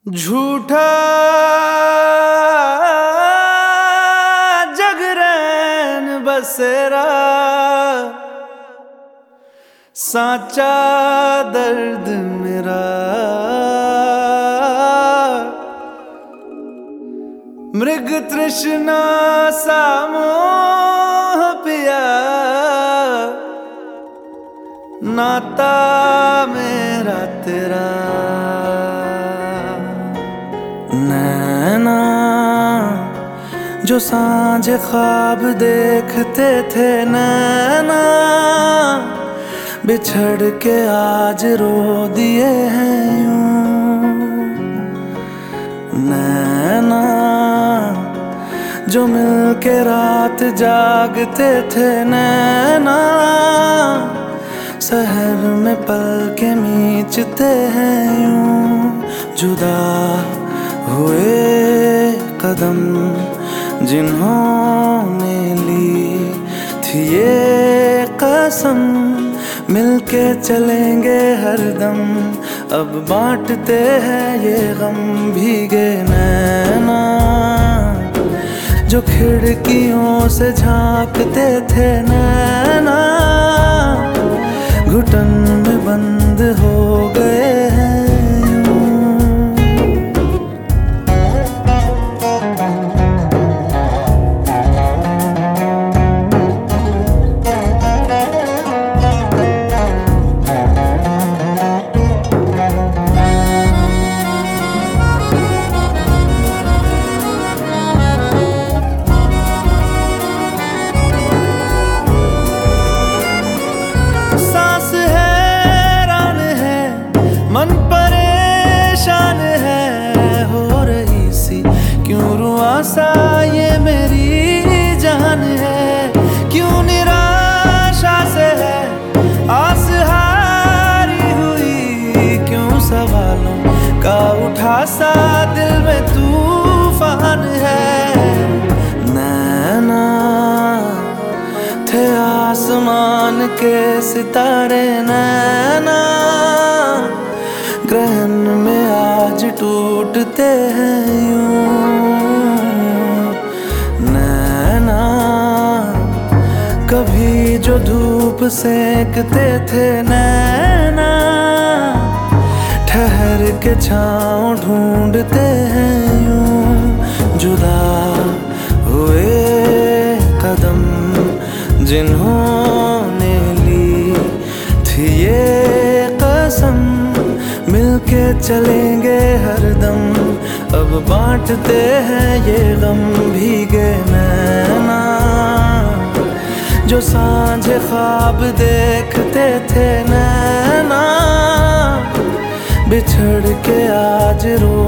झूठा जगरैन बसेरा, साचा दर्द मेरा। मृग तृष्णा सा मोह पिया, नाता मेरा तेरा। नैना जो सांझे ख्वाब देखते थे, नैना बिछड़ के आज रो दिए हैं यूं। नैना जो मिल के रात जागते थे, नैना शहर में पल के मीचते हैं यूं। जुदा हुए कदम जिन्होंने ली थी ये कसम, मिलके चलेंगे हरदम। अब बांटते हैं ये गम। भीगे नैना जो खिड़कियों से झांकते थे, नैना घुटन में बंद हो गए हैं। मन परेशान है हो रही सी, क्यों रुआसा ये मेरी जान है। क्यों निराशा से है आस हारी हुई, क्यों सवालों का उठा सा दिल में तूफान है। नैना थे आसमान के सितारे, नैना ग्रहण में आज टूटते हैं यूं। नैना कभी जो धूप सेकते थे, नैना ठहर के छाँव ढूंढते हैं यूं। जुदा हुए कदम जिन्होंने ली थी ये कसम, मिलके चलेंगे हरदम। अब बांटते हैं ये गम। भीगे नैना जो सांझे ख्वाब देखते थे, नैना बिछड़ के आज रो